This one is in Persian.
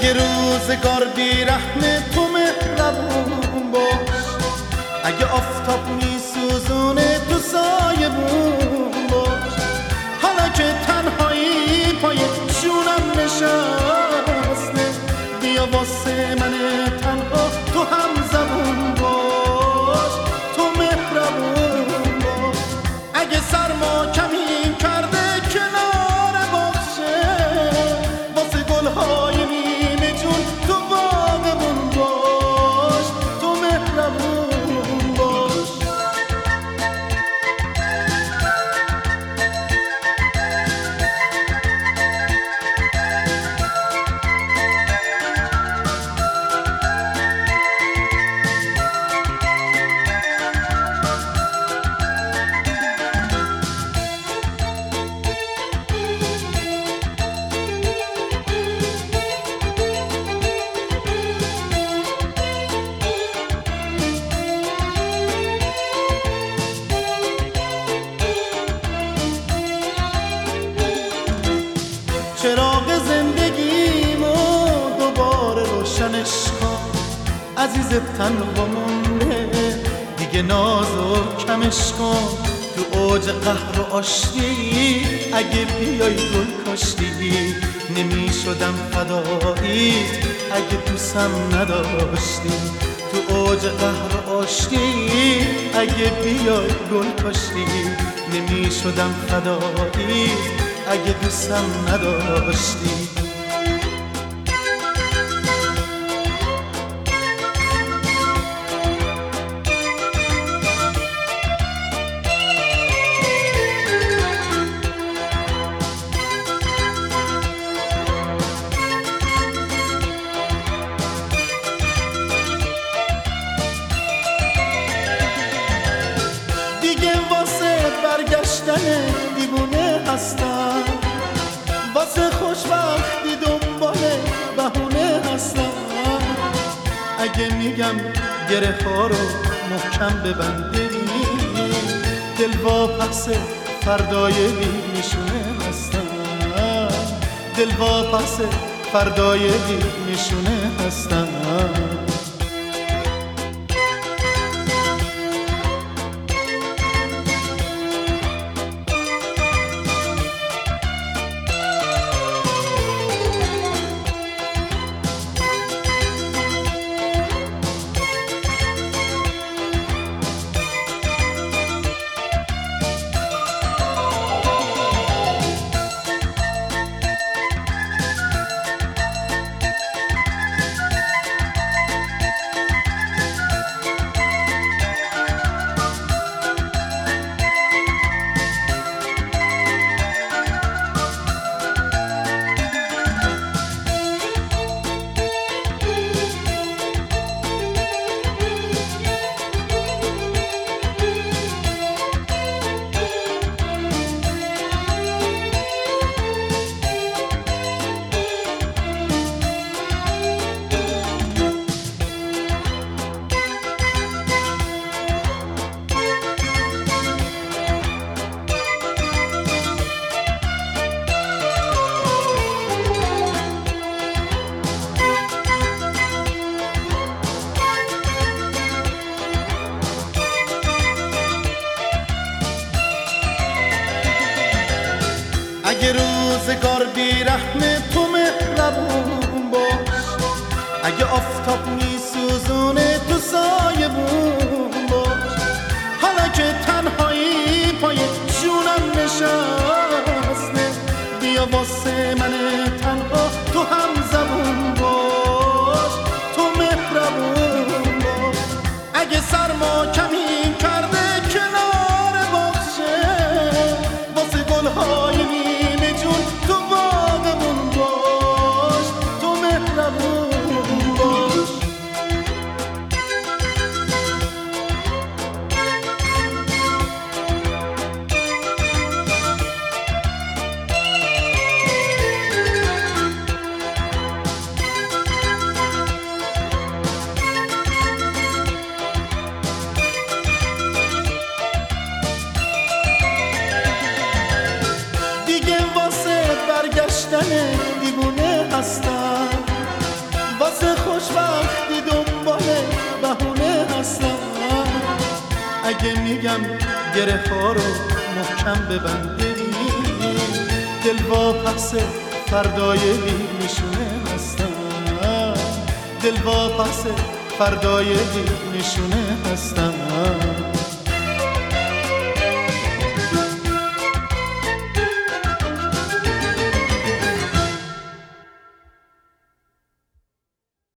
اگه روزگار بیرحم تو مهربون باش، اگه آفتاب میسوزونه تو سایبون باش. حالا که تنهایی پای شونم نشسته، بیا واسه من تنها تو هم زبون باش، تو مهربون باش. اگه سرما کمی کرده کنار باغچه، واسه گلهای نیمه جون تو باغبون باش، تو مهربون باش. چراغ زندگیمو دوباره روشنش کن، عزیز تنها مونده دیگه نازو کمش کن. تو اوج قهر و آشتی اگه بیای گل کاشتی، نمی شدم فداییت اگه دوستم نداشتی. تو اوج قهر و آشتی اگه بیای گل کاشتی، نمی شدم فداییت اگه دوستم نداشتی. دیگه واسه برگشتن دیوونه هستم، واسه خوشبختی دنبال بهونه هستم. اگه میگم گره ها رو محکم ببندی، دل واپس فردای بی نشونه هستم، دل واپس فردای بی نشونه هستم. اگه روزگار بیرحم تو مهربون باش، اگه آفتاب میسوزونه تو سایبون باش. حالا که تنهایی پای جونم نشسته، بیا واسه من تنها تو هم زبون باش، تو مهربون باش. اگه سرما کمی کرده کنار باغچه، واسه گلهای نیمه جون تو باغبون باش، تو مهربون باش. دیگه میگم گره ها رو محکم ببنده، دل واپس فردای بی نشونه هستم، دل واپس فردای بی نشونه هستم.